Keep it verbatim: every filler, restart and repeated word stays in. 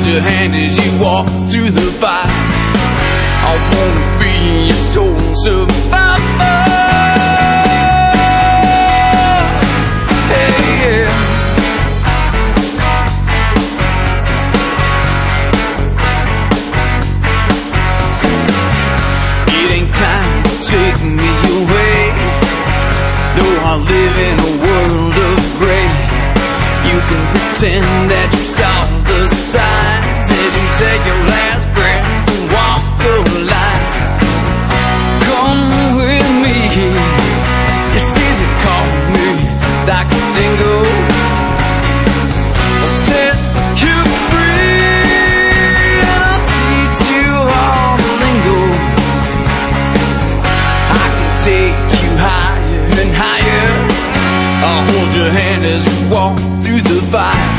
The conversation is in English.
your hand as you walk through the fire. I wanna be your soul survivor. Hey, yeah. It ain't time to take me away, though I live in a world of gray. You can pretend that you saw the signs as you take your last breath and walk the line. Come with me, you see they call me like a dingo. I'll set you free and I'll teach you all the lingo. I can take you higher and higher. I'll hold your hand as we walk through the fire.